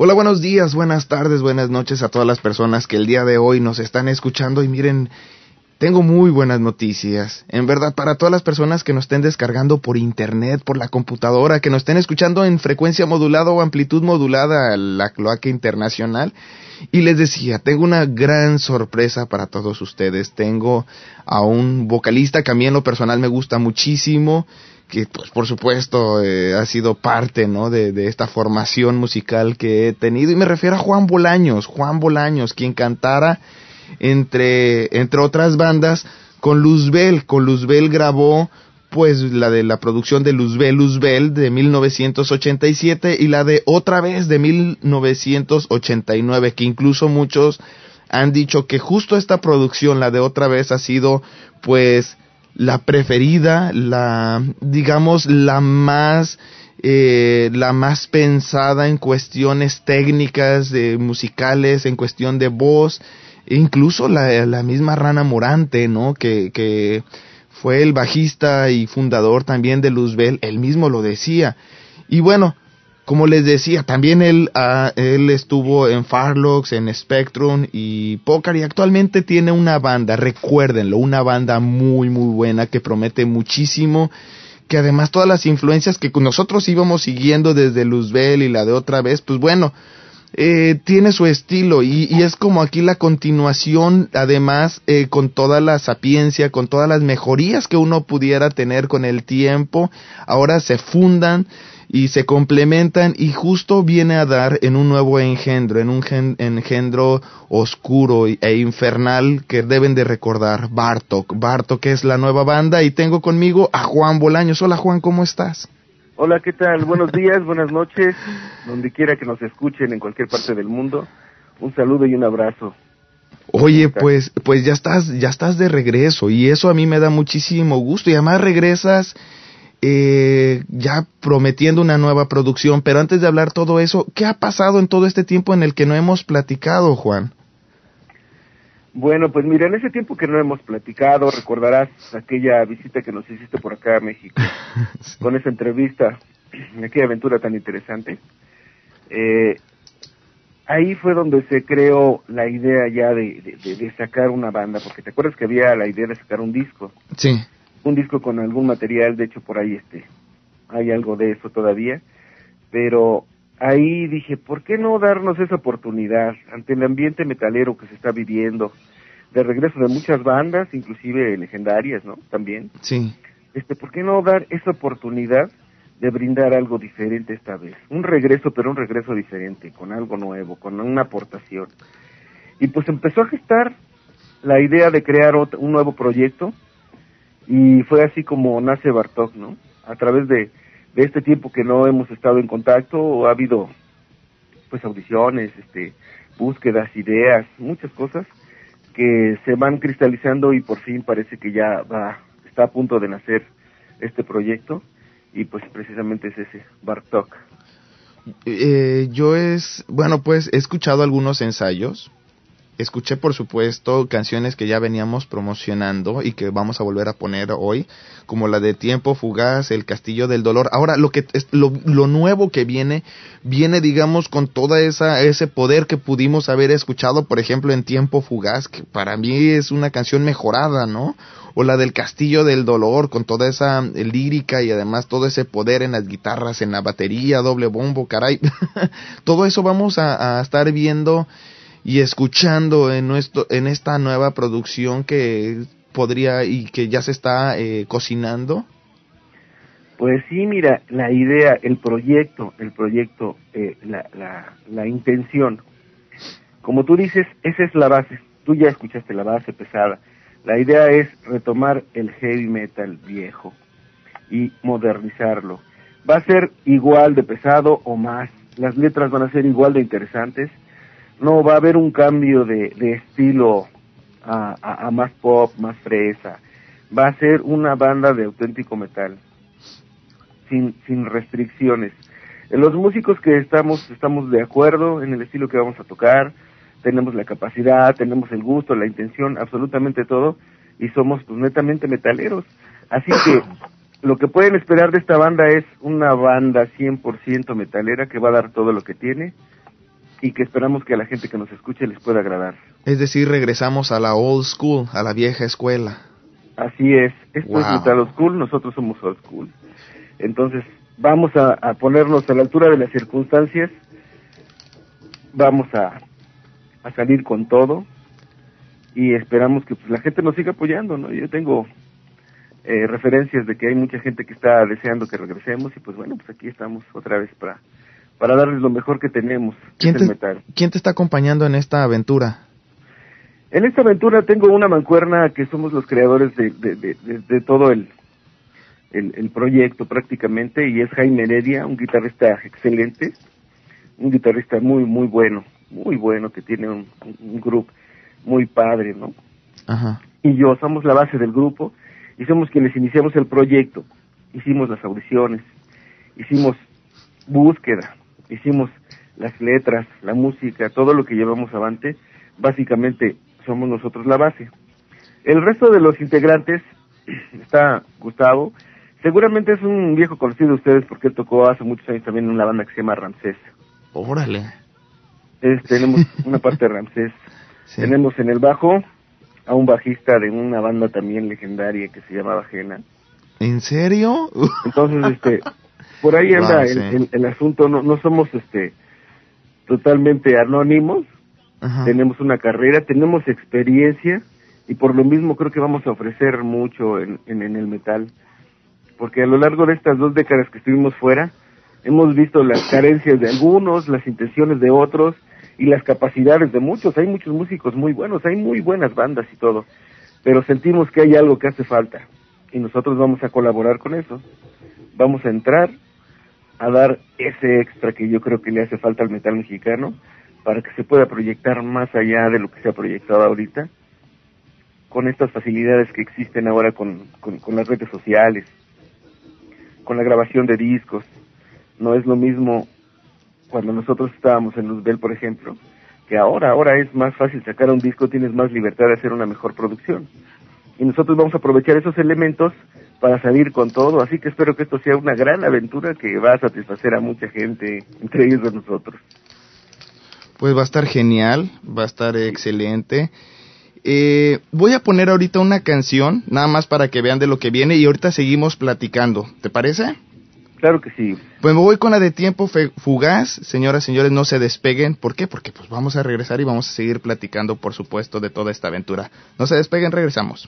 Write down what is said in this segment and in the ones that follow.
Hola, buenos días, buenas tardes, buenas noches a todas las personas que el día de hoy nos están escuchando. Y miren, tengo muy buenas noticias. En verdad, para todas las personas que nos estén descargando por internet, por la computadora, que nos estén escuchando en frecuencia modulada o amplitud modulada, la cloaca internacional. Y les decía, tengo una gran sorpresa para todos ustedes. Tengo a un vocalista que a mí en lo personal me gusta muchísimo, que pues por supuesto ha sido parte, ¿no?, de esta formación musical que he tenido, y me refiero a Juan Bolaños, quien cantara entre otras bandas con Luzbel. Con Luzbel grabó pues la de la producción de Luzbel de 1987 y la de Otra Vez de 1989, que incluso muchos han dicho que justo esta producción, la de Otra Vez, ha sido pues la preferida, digamos la más pensada en cuestiones técnicas, musicales, en cuestión de voz. E incluso la misma Rana Morante, ¿no?, que fue el bajista y fundador también de Luzbel, él mismo lo decía. Y bueno, como les decía, también él estuvo en Farlox, en Spectrum y Pócar, y actualmente tiene una banda, recuérdenlo, una banda muy muy buena que promete muchísimo, que además todas las influencias que nosotros íbamos siguiendo desde Luzbel y la de Otra Vez, pues bueno, tiene su estilo y es como aquí la continuación, además con toda la sapiencia, con todas las mejorías que uno pudiera tener con el tiempo, ahora se fundan y se complementan, y justo viene a dar en un nuevo engendro, en un engendro oscuro e infernal que deben de recordar, Bartok es la nueva banda, y tengo conmigo a Juan Bolaños. Hola Juan, ¿cómo estás? Hola, ¿qué tal? Buenos días, buenas noches, donde quiera que nos escuchen en cualquier parte del mundo. Un saludo y un abrazo. Oye, pues ya estás de regreso, y eso a mí me da muchísimo gusto, y además regresas ya prometiendo una nueva producción. Pero antes de hablar todo eso, ¿qué ha pasado en todo este tiempo en el que no hemos platicado, Juan? Bueno, pues mira, en ese tiempo que no hemos platicado, recordarás aquella visita que nos hiciste por acá a México, sí, con esa entrevista, aquella aventura tan interesante. Ahí fue donde se creó la idea ya de sacar una banda, porque te acuerdas que había la idea de sacar un disco. Sí. Un disco con algún material, de hecho por ahí hay algo de eso todavía, pero ahí dije, ¿por qué no darnos esa oportunidad ante el ambiente metalero que se está viviendo, de regreso de muchas bandas, inclusive legendarias, ¿no?, también? Sí. ¿Por qué no dar esa oportunidad de brindar algo diferente esta vez? Un regreso, pero un regreso diferente, con algo nuevo, con una aportación. Y pues empezó a gestar la idea de crear un nuevo proyecto, y fue así como nace Bartok, ¿no? A través de este tiempo que no hemos estado en contacto, ha habido pues audiciones, búsquedas, ideas, muchas cosas que se van cristalizando, y por fin parece que ya está a punto de nacer este proyecto, y pues precisamente es ese, Bartok. Yo he escuchado algunos ensayos. Escuché, por supuesto, canciones que ya veníamos promocionando y que vamos a volver a poner hoy, como la de Tiempo Fugaz, El Castillo del Dolor. Ahora, lo nuevo que viene, digamos, con toda ese poder que pudimos haber escuchado, por ejemplo, en Tiempo Fugaz, que para mí es una canción mejorada, ¿no? O la del Castillo del Dolor, con toda esa lírica y además todo ese poder en las guitarras, en la batería, doble bombo, caray. Todo eso vamos a estar viendo y escuchando en esta nueva producción que podría y que ya se está cocinando. Pues sí, mira, la idea, el proyecto, la intención, como tú dices, esa es la base. Tú ya escuchaste la base pesada. La idea es retomar el heavy metal viejo y modernizarlo. Va a ser igual de pesado o más. Las letras van a ser igual de interesantes. No va a haber un cambio de estilo a más pop, más fresa. Va a ser una banda de auténtico metal, sin restricciones. Los músicos que estamos de acuerdo en el estilo que vamos a tocar, tenemos la capacidad, tenemos el gusto, la intención, absolutamente todo, y somos pues netamente metaleros. Así que lo que pueden esperar de esta banda es una banda 100% metalera que va a dar todo lo que tiene y que esperamos que a la gente que nos escuche les pueda agradar. Es decir, regresamos a la old school, a la vieja escuela. Así es, esto es metal old school, nosotros somos old school. Entonces, vamos a ponernos a la altura de las circunstancias, vamos a salir con todo, y esperamos que pues, la gente nos siga apoyando, ¿no? Yo tengo referencias de que hay mucha gente que está deseando que regresemos, y pues bueno, pues aquí estamos otra vez para darles lo mejor que tenemos, que es el metal. ¿Quién te está acompañando en esta aventura? En esta aventura tengo una mancuerna que somos los creadores de todo el proyecto prácticamente, y es Jaime Heredia, un guitarrista excelente, un guitarrista muy bueno, que tiene un grupo muy padre, ¿no? Ajá. Y yo somos la base del grupo, y somos quienes iniciamos el proyecto, hicimos las audiciones, hicimos búsqueda, hicimos las letras, la música, todo lo que llevamos avante, básicamente somos nosotros la base. El resto de los integrantes, está Gustavo, seguramente es un viejo conocido de ustedes porque él tocó hace muchos años también en una banda que se llama Ramsés. Órale. Tenemos una parte de Ramsés. Sí. Tenemos en el bajo a un bajista de una banda también legendaria que se llamaba Jena. ¿En serio? Entonces, por ahí anda el asunto, no somos totalmente anónimos. Ajá. Tenemos una carrera, tenemos experiencia, y por lo mismo creo que vamos a ofrecer mucho en el metal, porque a lo largo de estas 2 décadas que estuvimos fuera, hemos visto las carencias de algunos, las intenciones de otros, y las capacidades de muchos. Hay muchos músicos muy buenos, hay muy buenas bandas y todo, pero sentimos que hay algo que hace falta, y nosotros vamos a colaborar con eso. Vamos a entrar a dar ese extra que yo creo que le hace falta al metal mexicano, para que se pueda proyectar más allá de lo que se ha proyectado ahorita, con estas facilidades que existen ahora con las redes sociales, con la grabación de discos. No es lo mismo cuando nosotros estábamos en Luzbel, por ejemplo, que ahora es más fácil sacar un disco, tienes más libertad de hacer una mejor producción. Y nosotros vamos a aprovechar esos elementos para salir con todo, así que espero que esto sea una gran aventura que va a satisfacer a mucha gente, entre ellos de nosotros. Pues va a estar genial, va a estar excelente. Voy a poner ahorita una canción, nada más para que vean de lo que viene, y ahorita seguimos platicando, ¿te parece? Claro que sí. Pues me voy con la de Tiempo Fugaz. Señoras, señores, no se despeguen. ¿Por qué? Porque pues vamos a regresar y vamos a seguir platicando, por supuesto, de toda esta aventura. No se despeguen, regresamos.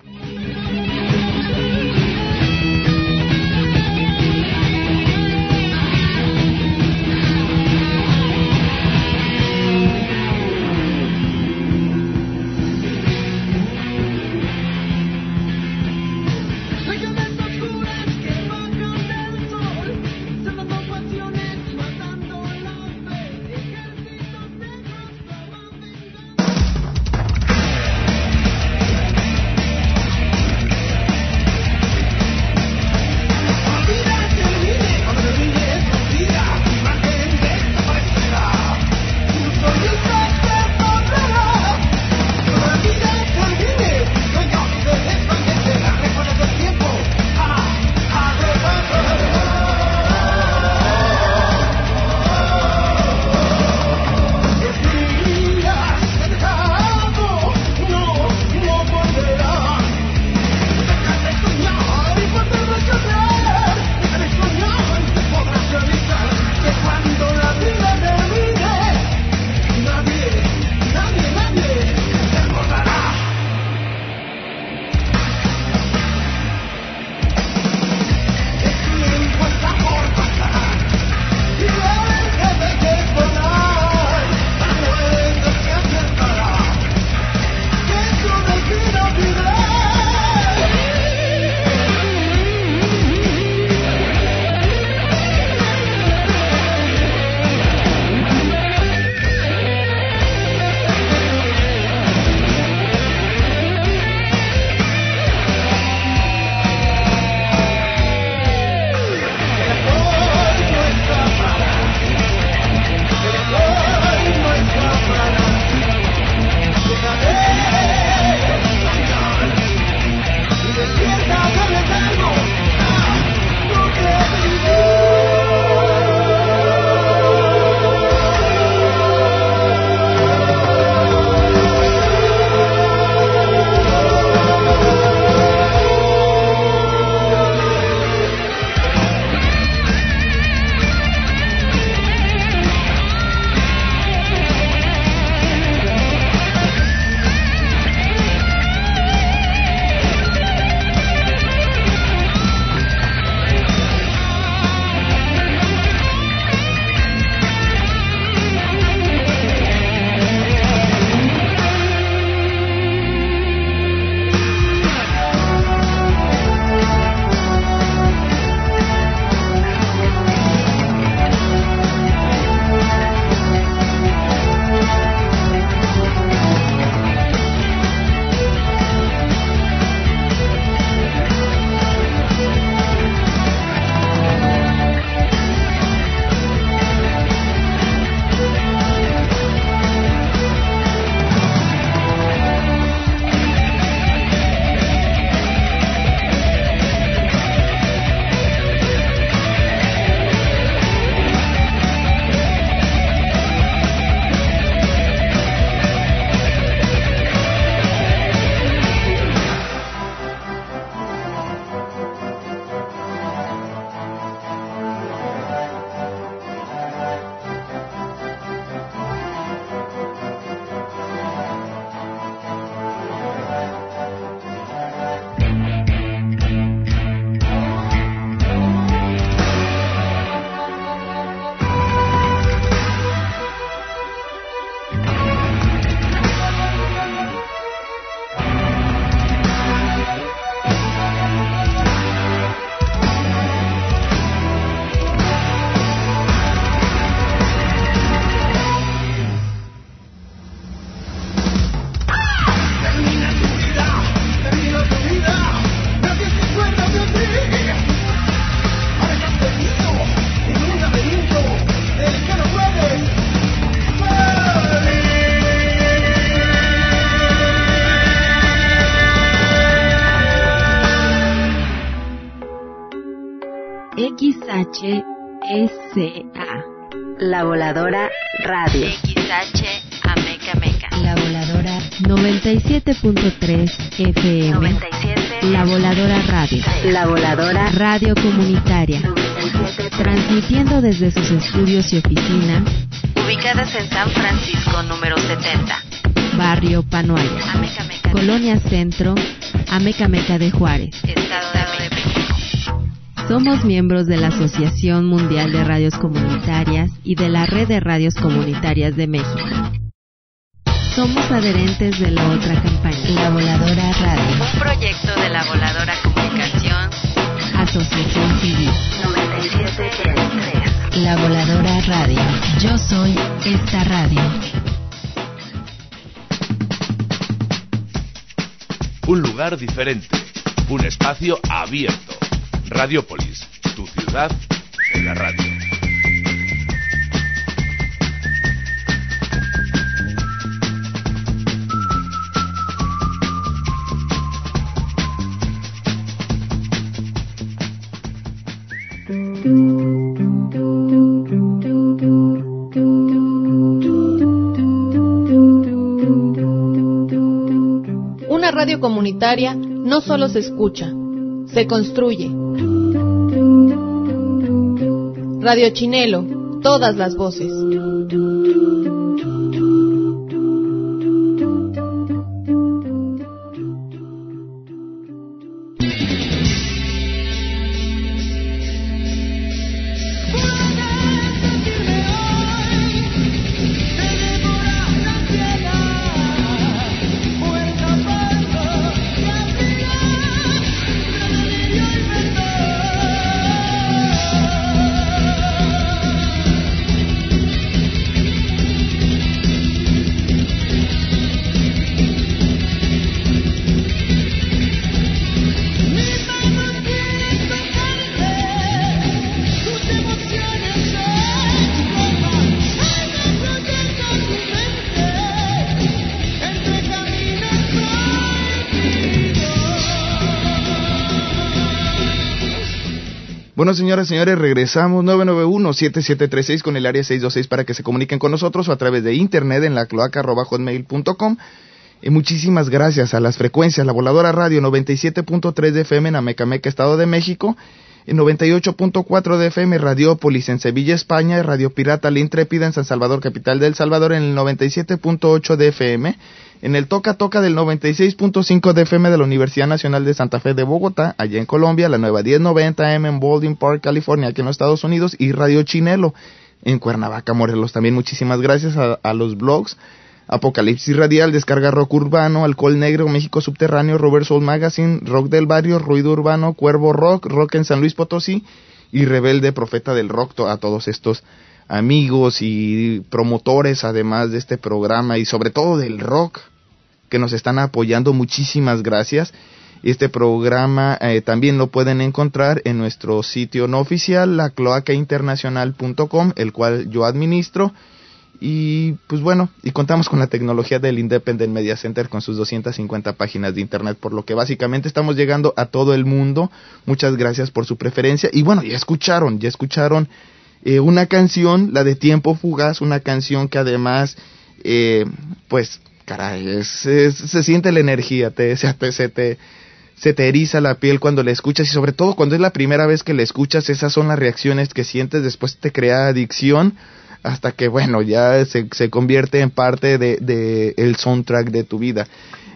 XHSA. La Voladora Radio. XH Ameca Meca. La Voladora 97.3 FM. 97. La Voladora Radio. La Voladora Radio Comunitaria. Transmitiendo desde sus estudios y oficinas. Ubicadas en San Francisco, número 70. Barrio Panoaya. Ameca Meca. Colonia Centro, Ameca Meca de Juárez. Estado de México. Somos miembros de la Asociación Mundial de Radios Comunitarias y de la Red de Radios Comunitarias de México. Somos adherentes de la otra campaña, La Voladora Radio. Un proyecto de La Voladora Comunicación. Asociación Civil. 97.3. La Voladora Radio. Yo soy esta radio. Un lugar diferente. Un espacio abierto. Radiópolis, tu ciudad en la radio. Una radio comunitaria no solo se escucha, se construye. Radio Chinelo, todas las voces. Bueno, señoras y señores, regresamos 991-7736 con el área 626 para que se comuniquen con nosotros o a través de internet en la cloaca@hotmail.com. Y muchísimas gracias a las frecuencias, La Voladora Radio 97.3 de FM en Amecameca, Estado de México, en 98.4 de FM Radiópolis en Sevilla, España, y Radio Pirata La Intrépida en San Salvador, capital de El Salvador, en el 97.8 de FM, en el Toca Toca del 96.5 de FM de la Universidad Nacional de Santa Fe de Bogotá, allá en Colombia, la nueva 1090 AM en Baldwin Park, California, aquí en los Estados Unidos, y Radio Chinelo en Cuernavaca, Morelos. También muchísimas gracias a los blogs Apocalipsis Radial, Descarga Rock Urbano, Alcohol Negro, México Subterráneo, Robert Soul Magazine, Rock del Barrio, Ruido Urbano, Cuervo Rock, Rock en San Luis Potosí y Rebelde Profeta del Rock. A todos estos amigos y promotores además de este programa y sobre todo del rock que nos están apoyando, muchísimas gracias. Este programa también lo pueden encontrar en nuestro sitio no oficial, lacloacainternacional.com, el cual yo administro. Y pues bueno, y contamos con la tecnología del Independent Media Center con sus 250 páginas de internet, por lo que básicamente estamos llegando a todo el mundo. Muchas gracias por su preferencia. Y bueno, ya escucharon una canción, la de Tiempo Fugaz, una canción que además, pues caray, se siente la energía, se te eriza la piel cuando la escuchas, y sobre todo cuando es la primera vez que la escuchas, esas son las reacciones que sientes. Después te crea adicción hasta que, bueno, ya se convierte en parte de el soundtrack de tu vida.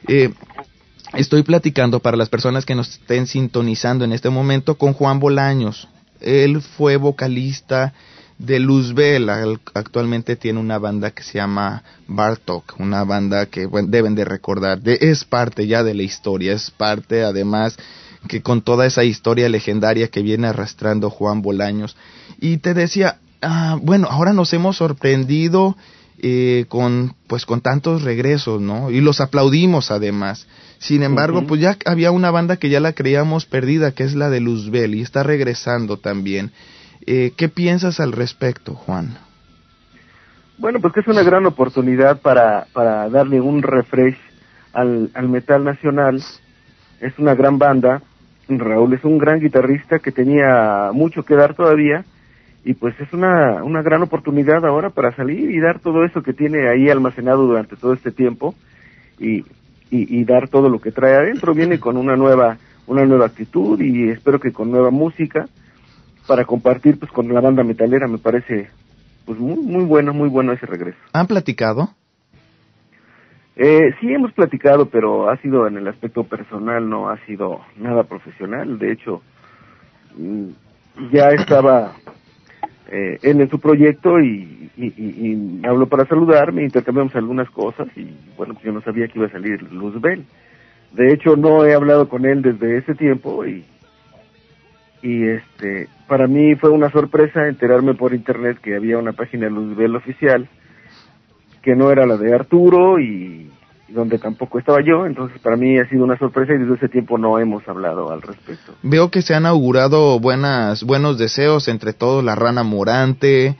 Estoy platicando, para las personas que nos estén sintonizando en este momento, con Juan Bolaños. Él fue vocalista de Luzbel. Actualmente tiene una banda que se llama Bartok, una banda que, bueno, deben de recordar, es parte ya de la historia, es parte además que con toda esa historia legendaria que viene arrastrando Juan Bolaños. Y te decía, bueno, ahora nos hemos sorprendido con tantos regresos, ¿no? Y los aplaudimos además. Sin embargo, pues ya había una banda que ya la creíamos perdida, que es la de Luzbel, y está regresando también. ¿Qué piensas al respecto, Juan? Bueno, pues que es una gran oportunidad para darle un refresh al metal nacional. Es una gran banda Raúl es un gran guitarrista que tenía mucho que dar todavía, y pues es una gran oportunidad ahora para salir y dar todo eso que tiene ahí almacenado durante todo este tiempo, y dar todo lo que trae adentro. Viene con una nueva actitud, y espero que con nueva música para compartir pues con la banda metalera. Me parece pues muy bueno ese regreso. ¿Han platicado? Sí, hemos platicado, pero ha sido en el aspecto personal, no ha sido nada profesional. De hecho, ya estaba él en su proyecto y me habló para saludarme, intercambiamos algunas cosas, y bueno, pues yo no sabía que iba a salir Luzbel. De hecho, no he hablado con él desde ese tiempo, y para mí fue una sorpresa enterarme por internet que había una página de Luzbel oficial, que no era la de Arturo, y donde tampoco estaba yo. Entonces para mí ha sido una sorpresa, y desde ese tiempo no hemos hablado al respecto. Veo que se han augurado buenos deseos entre todos, la Rana Morante,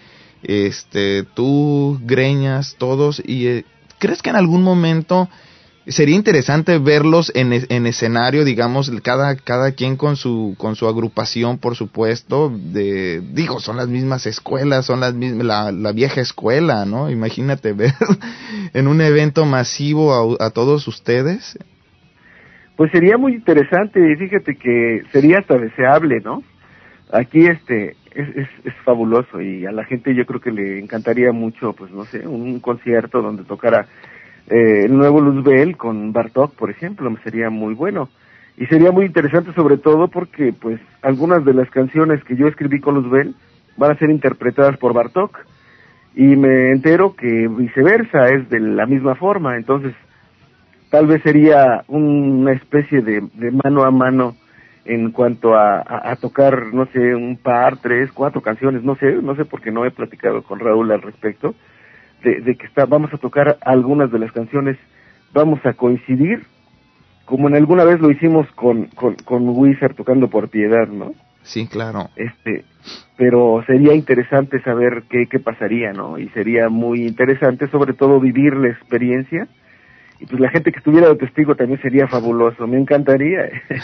tú, Greñas, todos, y ¿crees que en algún momento sería interesante verlos en escenario, digamos, cada quien con su agrupación, por supuesto? Son las mismas escuelas, son las mismas, la vieja escuela, ¿no? Imagínate ver en un evento masivo a todos ustedes. Pues sería muy interesante, y fíjate que sería hasta deseable, ¿no? Aquí es fabuloso, y a la gente yo creo que le encantaría mucho, pues no sé, un concierto donde tocara el nuevo Luzbel con Bartók, por ejemplo. Sería muy bueno, y sería muy interesante, sobre todo porque pues algunas de las canciones que yo escribí con Luzbel van a ser interpretadas por Bartók, y me entero que viceversa, es de la misma forma. Entonces tal vez sería una especie de mano a mano en cuanto a tocar, no sé, un par, 3, 4 canciones, no sé, porque no he platicado con Raúl al respecto, de que vamos a tocar algunas de las canciones, vamos a coincidir, como en alguna vez lo hicimos con Wizard tocando Por Piedad, ¿no? Sí, claro. Pero sería interesante saber qué pasaría, ¿no? Y sería muy interesante, sobre todo, vivir la experiencia, y pues la gente que estuviera de testigo también sería fabuloso. Me encantaría,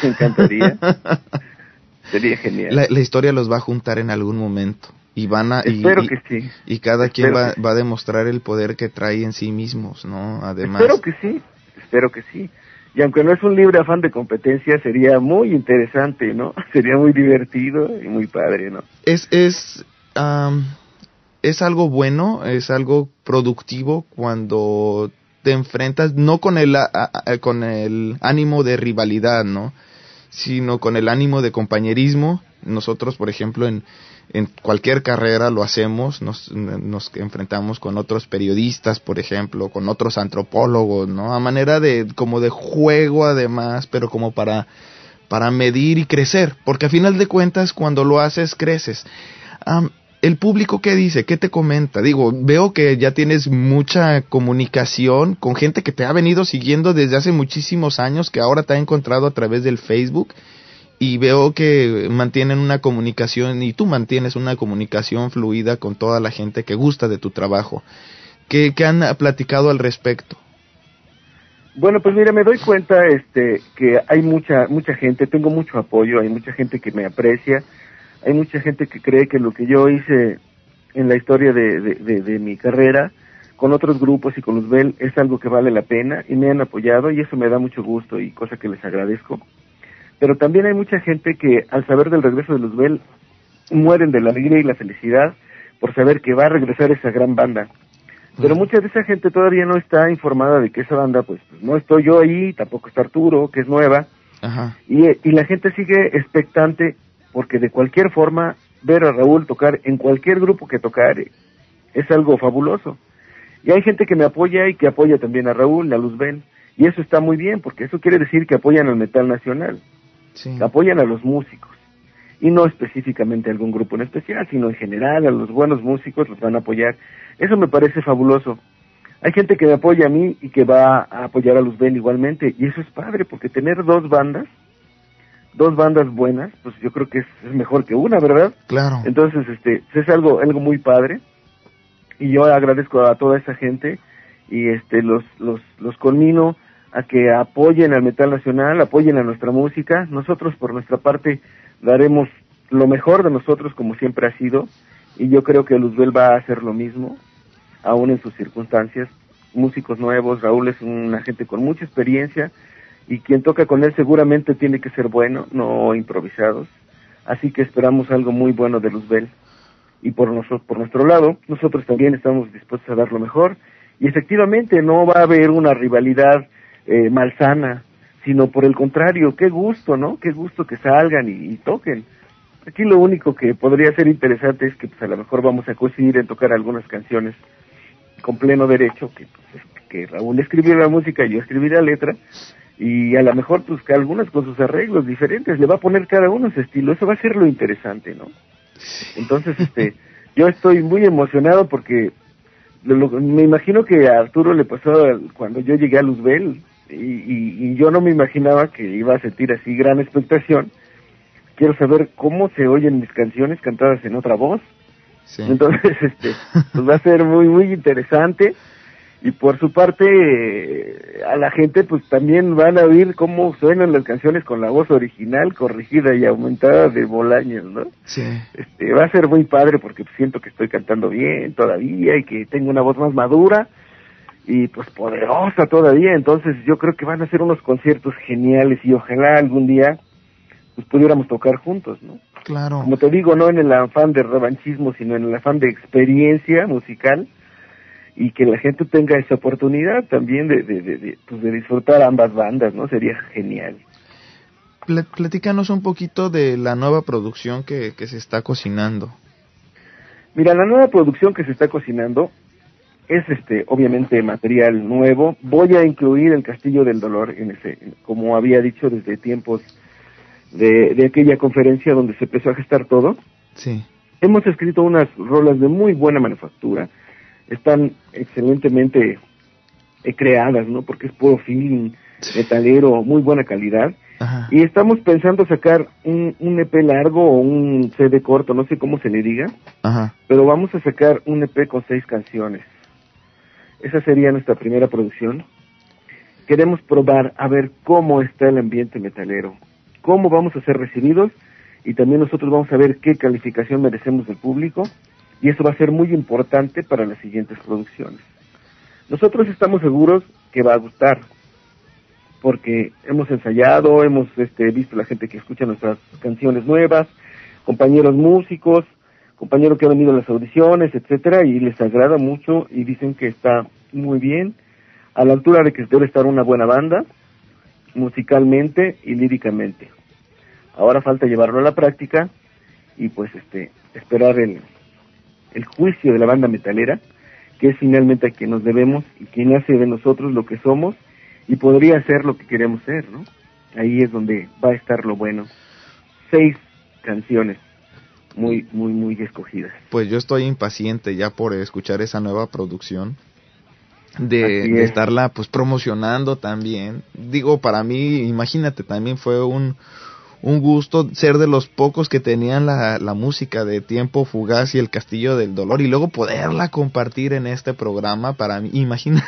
sería genial. La historia los va a juntar en algún momento. Y espero que sí. Y cada quien va a demostrar el poder que trae en sí mismos, ¿no? Además. Espero que sí. Y aunque no es un libre afán de competencia, sería muy interesante, ¿no? Sería muy divertido y muy padre, ¿no? Es algo bueno, es algo productivo cuando te enfrentas no con el ánimo de rivalidad, ¿no? Sino con el ánimo de compañerismo. Nosotros, por ejemplo, en cualquier carrera lo hacemos, nos enfrentamos con otros periodistas, por ejemplo, con otros antropólogos, ¿no? A manera como de juego, además, pero como para medir y crecer, porque a final de cuentas, cuando lo haces, creces. ¿El público qué dice? ¿Qué te comenta? Veo que ya tienes mucha comunicación con gente que te ha venido siguiendo desde hace muchísimos años, que ahora te ha encontrado a través del Facebook, y veo que mantienen una comunicación, y tú mantienes una comunicación fluida con toda la gente que gusta de tu trabajo. ¿Qué han platicado al respecto? Bueno, pues mira, me doy cuenta que hay mucha gente, tengo mucho apoyo, hay mucha gente que me aprecia, hay mucha gente que cree que lo que yo hice en la historia de mi carrera con otros grupos y con Luzbel es algo que vale la pena, y me han apoyado, y eso me da mucho gusto, y cosa que les agradezco. Pero también hay mucha gente que al saber del regreso de Luzbel mueren de la alegría y la felicidad por saber que va a regresar esa gran banda. Pero mucha de esa gente todavía no está informada de que esa banda, pues no estoy yo ahí, tampoco está Arturo, que es nueva. Ajá. Y la gente sigue expectante, porque de cualquier forma ver a Raúl tocar en cualquier grupo que tocare es algo fabuloso. Y hay gente que me apoya y que apoya también a Raúl, a Luzbel, y eso está muy bien, porque eso quiere decir que apoyan al metal nacional. Sí. Apoyan a los músicos, y no específicamente a algún grupo en especial, sino en general a los buenos músicos los van a apoyar. Eso me parece fabuloso. Hay gente que me apoya a mí y que va a apoyar a Luzbel igualmente, y eso es padre, porque tener dos bandas buenas, pues yo creo que es mejor que una, ¿verdad? Claro. Entonces, es algo muy padre, y yo agradezco a toda esa gente, y los conmino a que apoyen al metal nacional, apoyen a nuestra música. Nosotros por nuestra parte daremos lo mejor de nosotros como siempre ha sido, y yo creo que Luzbel va a hacer lo mismo, aún en sus circunstancias. Músicos nuevos, Raúl es una gente con mucha experiencia, y quien toca con él seguramente tiene que ser bueno, no improvisados, así que esperamos algo muy bueno de Luzbel. Y por nuestro lado, nosotros también estamos dispuestos a dar lo mejor, y efectivamente no va a haber una rivalidad malsana, sino por el contrario, qué gusto, ¿no? Qué gusto que salgan y toquen. Aquí lo único que podría ser interesante es que pues a lo mejor vamos a coincidir en tocar algunas canciones con pleno derecho, que Raúl escribió la música y yo escribí la letra, y a lo mejor pues que algunas con sus arreglos diferentes, le va a poner cada uno su estilo, eso va a ser lo interesante, ¿no? Entonces, yo estoy muy emocionado porque me imagino que a Arturo le pasó cuando yo llegué a Luzbel, y yo no me imaginaba que iba a sentir así gran expectación. Quiero saber cómo se oyen mis canciones cantadas en otra voz. Sí. Entonces, pues va a ser muy, muy interesante. Y por su parte, a la gente pues también van a oír cómo suenan las canciones con la voz original, corregida y aumentada de Bolaños, ¿no? Sí. Va a ser muy padre porque siento que estoy cantando bien todavía y que tengo una voz más madura y pues poderosa todavía. Entonces yo creo que van a ser unos conciertos geniales y ojalá algún día pues pudiéramos tocar juntos, ¿no? Claro. Como te digo, no en el afán de revanchismo, sino en el afán de experiencia musical, y que la gente tenga esa oportunidad también de disfrutar ambas bandas, ¿no? Sería genial. Platícanos un poquito de la nueva producción que se está cocinando. Mira, la nueva producción que se está cocinando es obviamente material nuevo. Voy a incluir el Castillo del Dolor como había dicho desde tiempos de aquella conferencia donde se empezó a gestar todo. Sí. Hemos escrito unas rolas de muy buena manufactura. Están excelentemente creadas, ¿no? Porque es puro feeling metalero, muy buena calidad. Ajá. Y estamos pensando sacar un EP largo o un CD corto, no sé cómo se le diga. Ajá. Pero vamos a sacar un EP con 6 canciones. Esa sería nuestra primera producción. Queremos probar a ver cómo está el ambiente metalero, cómo vamos a ser recibidos, y también nosotros vamos a ver qué calificación merecemos del público. Y eso va a ser muy importante para las siguientes producciones. Nosotros estamos seguros que va a gustar, porque hemos ensayado, hemos visto la gente que escucha nuestras canciones nuevas, compañeros músicos, compañeros que han venido a las audiciones, etcétera, y les agrada mucho y dicen que está muy bien, a la altura de que debe estar una buena banda, musicalmente y líricamente. Ahora falta llevarlo a la práctica y pues esperar el juicio de la banda metalera, que es finalmente a quien nos debemos y quien hace de nosotros lo que somos y podría ser lo que queremos ser, ¿no? Ahí es donde va a estar lo bueno. 6 canciones muy, muy, muy escogidas. Pues yo estoy impaciente ya por escuchar esa nueva producción, de estarla pues promocionando también. Digo, para mí, imagínate, también fue un gusto ser de los pocos que tenían la música de Tiempo Fugaz y El Castillo del Dolor, y luego poderla compartir en este programa. Para mí, imagínate.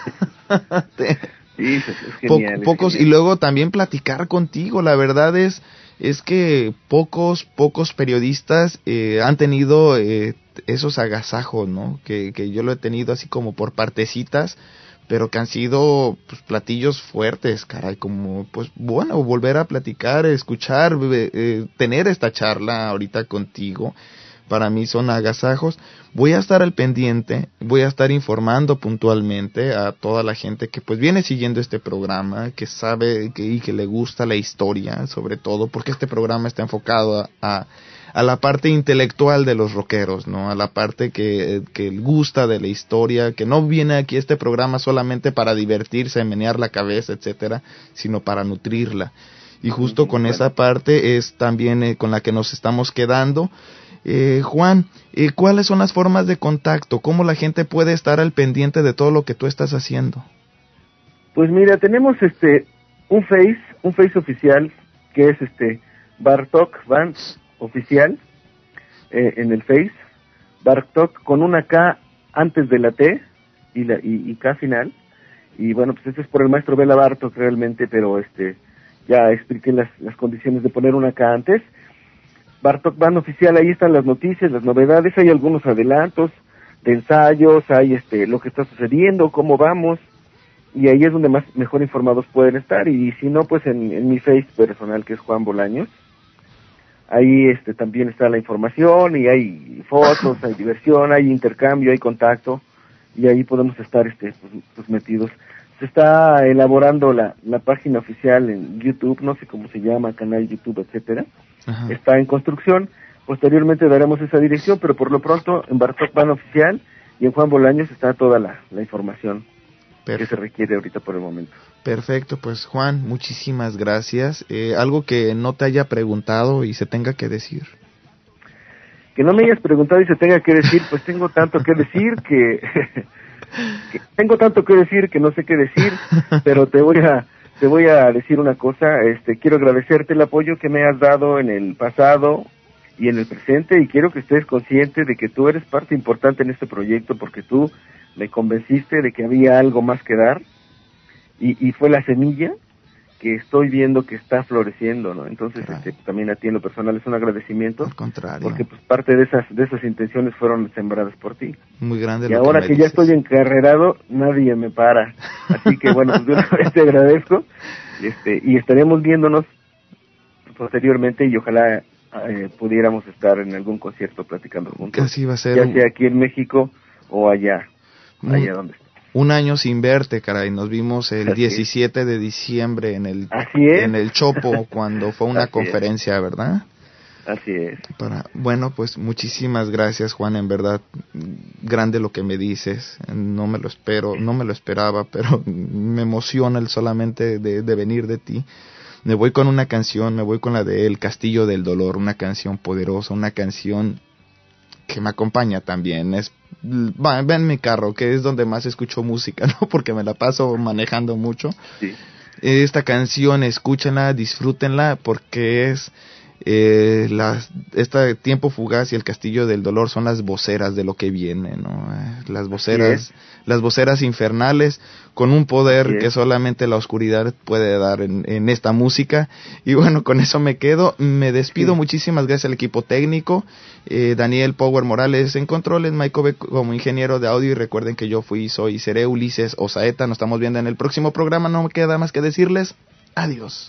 Sí, es genial. Pocos, es genial. Y luego también platicar contigo. La verdad es que pocos periodistas han tenido esos agasajos, ¿no? Que yo lo he tenido así como por partecitas, pero que han sido pues platillos fuertes, caray, como pues bueno, volver a platicar, escuchar, tener esta charla ahorita contigo, para mí son agasajos. Voy a estar al pendiente, voy a estar informando puntualmente a toda la gente que pues viene siguiendo este programa, que sabe y que le gusta la historia, sobre todo porque este programa está enfocado a la parte intelectual de los rockeros, ¿no? A la parte que gusta de la historia, que no viene aquí este programa solamente para divertirse, menear la cabeza, etcétera, sino para nutrirla. Y justo con esa parte es también con la que nos estamos quedando. Juan, ¿cuáles son las formas de contacto? ¿Cómo la gente puede estar al pendiente de todo lo que tú estás haciendo? Pues mira, tenemos un Face oficial, que es Bartok Band Oficial, en el Face, Bartok con una K antes de la T y K final, Y bueno, pues este es por el maestro Bela Bartok realmente, pero ya expliqué las condiciones de poner una acá antes. Bartok Band Oficial, ahí están las noticias, las novedades, hay algunos adelantos de ensayos, hay lo que está sucediendo, cómo vamos, y ahí es donde mejor informados pueden estar. Y si no, pues en mi Face personal, que es Juan Bolaños, ahí también está la información, y hay fotos, hay diversión, hay intercambio, hay contacto, y ahí podemos estar pues metidos. Se está elaborando la página oficial en YouTube, no sé cómo se llama, canal YouTube, etcétera. Ajá. Está en construcción. Posteriormente daremos esa dirección, pero por lo pronto en Bartok Band Oficial y en Juan Bolaños está toda la información que se requiere ahorita por el momento. Perfecto, pues Juan, muchísimas gracias. Algo que no te haya preguntado y se tenga que decir. Que no me hayas preguntado y se tenga que decir, pues tengo tanto que decir que tengo tanto que decir que no sé qué decir, pero te voy a decir una cosa. Quiero agradecerte el apoyo que me has dado en el pasado y en el presente, y quiero que estés consciente de que tú eres parte importante en este proyecto, porque tú me convenciste de que había algo más que dar, y fue la semilla que estoy viendo que está floreciendo, ¿no? Entonces, también a ti en lo personal es un agradecimiento. Al contrario. Porque pues parte de esas intenciones fueron sembradas por ti. Muy grande. Y ahora que ya estoy encarrerado, nadie me para. Así que bueno, pues de una vez te agradezco. Y estaremos viéndonos posteriormente, y ojalá pudiéramos estar en algún concierto platicando juntos. Así va a ser. Ya sea aquí en México o allá donde esté. Un año sin verte, caray. Nos vimos el 17 de diciembre en el Chopo, cuando fue una conferencia, ¿verdad? Así es. Bueno, pues muchísimas gracias, Juan, en verdad, grande lo que me dices. No me lo esperaba, pero me emociona el solamente de venir de ti. Me voy con una canción, me voy con la de El Castillo del Dolor, una canción poderosa, una canción que me acompaña también. Ven en mi carro, que es donde más escucho música, ¿no? Porque me la paso manejando mucho. Sí. Esta canción, escúchenla, disfrútenla, porque es Tiempo Fugaz y El Castillo del Dolor son las voceras de lo que viene, ¿no? Las voceras infernales, con un poder que solamente la oscuridad puede dar en esta música. Y bueno, con eso me quedo, me despido. Muchísimas gracias al equipo técnico, Daniel Power Morales en controles, Mike Ove como ingeniero de audio, y recuerden que yo soy y seré Ulises Osaeta. Nos estamos viendo en el próximo programa. No me queda más que decirles adiós.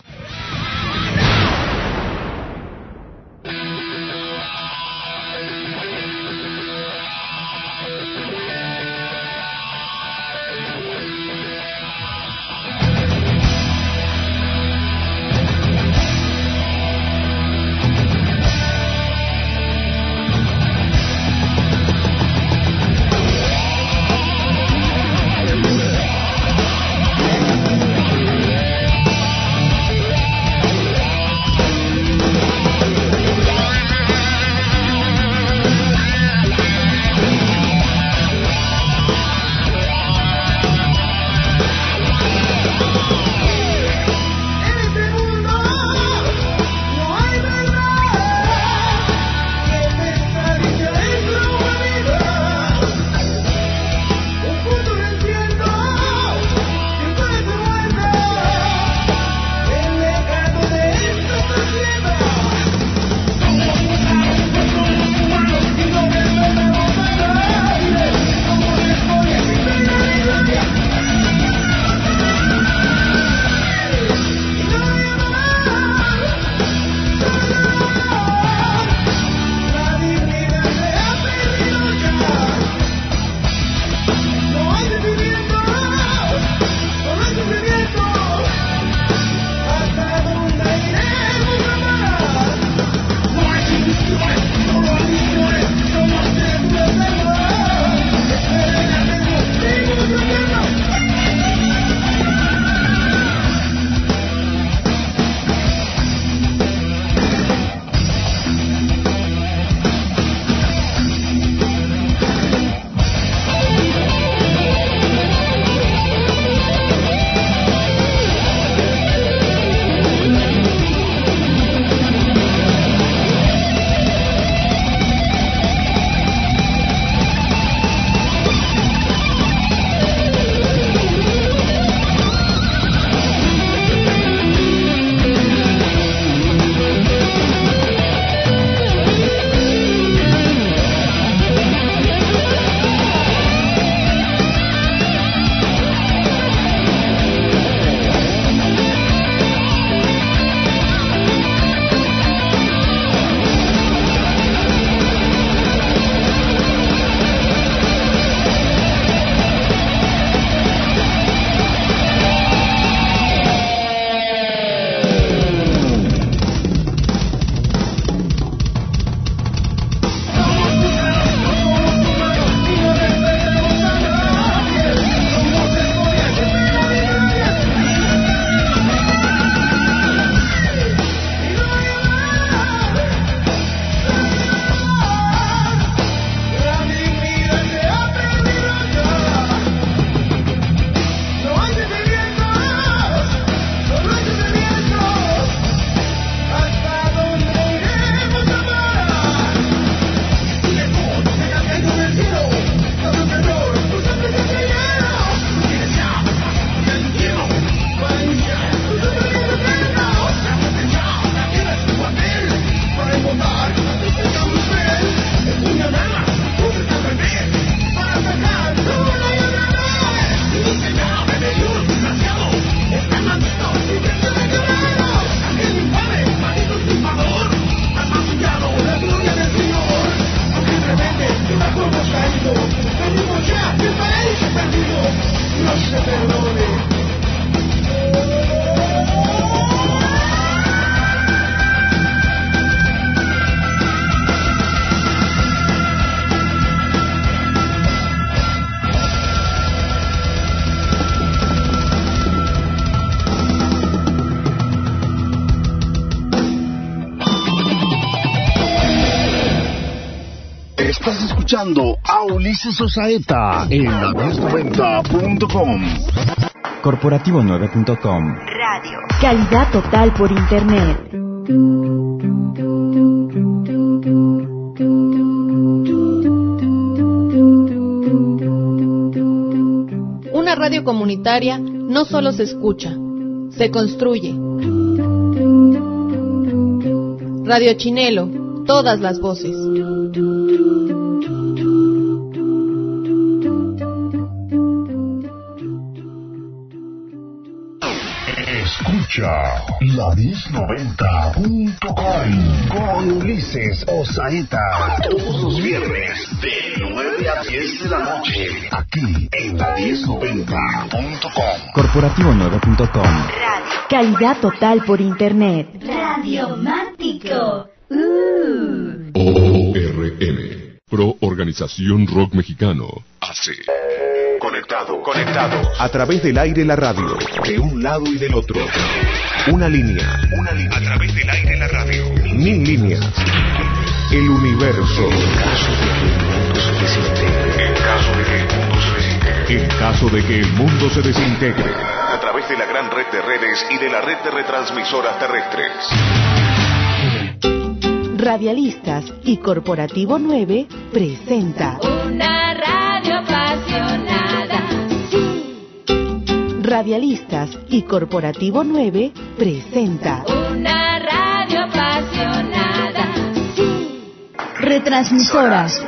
escuchando a Ulises Osaeta en la 1090.com. Corporativo9.com. Radio. Calidad total por internet. Una radio comunitaria no solo se escucha, se construye. Radio Chinelo, todas las voces. Escucha la 1090.com con Ulises Osaeta todos los viernes de 9 a 10 de la noche aquí en la 1090.com. Corporativo9.com. Radio. Calidad total por internet. Radiomático. ORM, Pro Organización Rock Mexicano, hace Conectados. A través del aire la radio. De un lado y del otro. Una línea. A través del aire la radio. 1000 líneas. El universo. En caso de que el mundo se desintegre. A través de la gran red de redes y de la red de retransmisoras terrestres. Radialistas y Corporativo 9 presenta una radio apasionada. Radialistas y Corporativo 9 presenta una radio apasionada. Retransmisoras.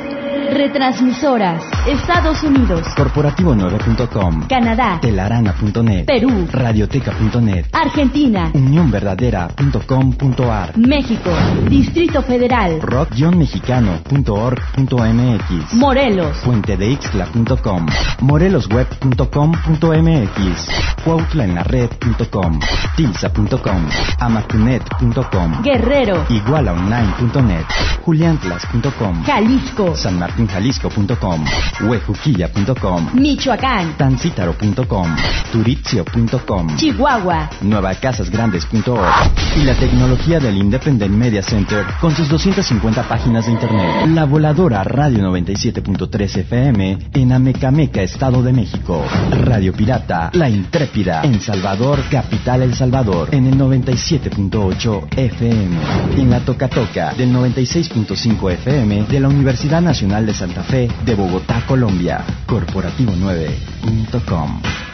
Estados Unidos. Corporativo9.com. Canadá. Telarana.net. Perú. Radioteca.net. Argentina. Unionverdadera.com.ar. México. Distrito Federal. rock-mexicano.org.mx. Morelos. puentedeixtla.com. morelosweb.com.mx. cuautlaenlared.com. tilsa.com. amacunet.com. Guerrero. igualaonline.net. juliantlas.com. Jalisco. sanmartinjalisco.com. huejuquilla.com. Michoacán. tancítaro.com. turitzio.com. Chihuahua. nuevacasasgrandes.org. y la tecnología del Independent Media Center con sus 250 páginas de internet. La voladora Radio 97.3 FM en Amecameca, Estado de México. Radio Pirata La Intrépida en Salvador, capital El Salvador, en el 97.8 FM. En la Toca del 96.5 FM de la Universidad Nacional de Santa Fe de Bogotá, Colombia. Corporativo9.com.